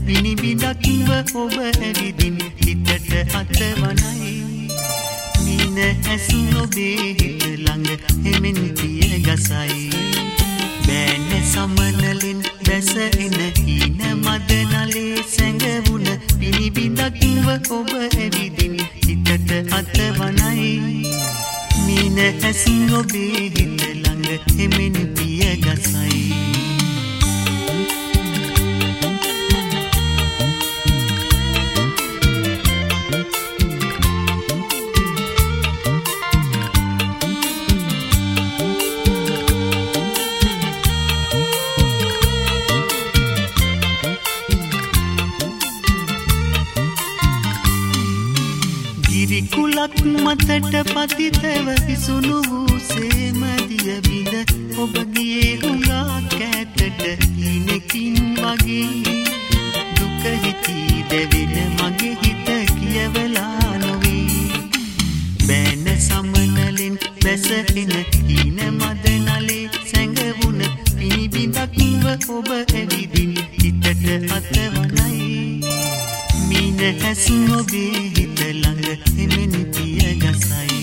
විනිවිදක්ව ඔබ ඇවිදින් හිතට අතවනයි මීන ඇස් ඔබේ හිත ළඟ හෙමින් පිය ගසයි බෑන සමනලින් දැස එන හීන මදනලේ සැඟවුණ විනිවිදක්ව ඔබ ඇවිදින් හිතට අතවනයි මීන ඇස් ඔබේ හිත ළඟ හෙමින් පිය ගසයි කුලක් මතට පතිතව විසුණු වූ සේමදිය බිඳ ඔබ ගියේ හුඟා කැතට හිනකින් වගේ දුක හිතී දෙවින මගේ හිත කියවලා නොවේ බෑන සමනලින් බැසෙන හින මදනලේ සැඟවුණ පිනිබිඳක්ව ඔබ ඇවිදින් හිතට අතවනයි මීන ඇස් ඔබේ හිත ළඟ හෙමින් පිය ගසයි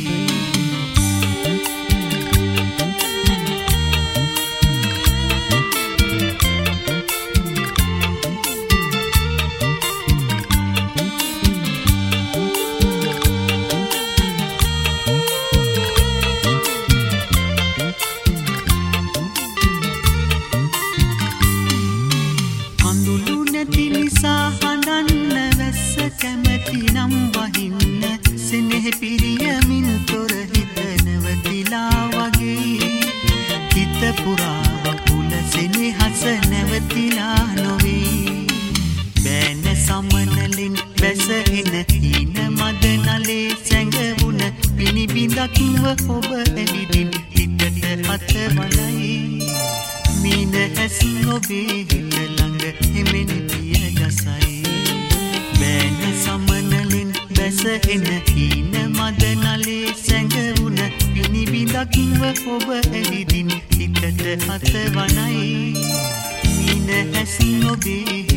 අඳුළු නැති නිසා හඬන්න වැස්ස කැමැති නම් වහින්න සෙනෙහ පිරියමින් තොර හිත නැවතිලා වගේ හිත පුරා වකුල සෙනෙහස නැවතිලා නොවේ බෑන සමනලින් බැසෙන හීන මදනලේ සැඟවුණ පිනිබිඳක්ව ඔබ ඇවිදින් හිතට අතවනයි මීන ඇස් ඔබේ හිත ළඟ හෙමින් පිය ගසයි බෑන සමනලින් බැසෙන හීන මදනලේ සැඟවුණ පිනිබිඳක්ව ඔබ ඇවිදින් හිතට අතවනයි මීන ඇස් ඔබේ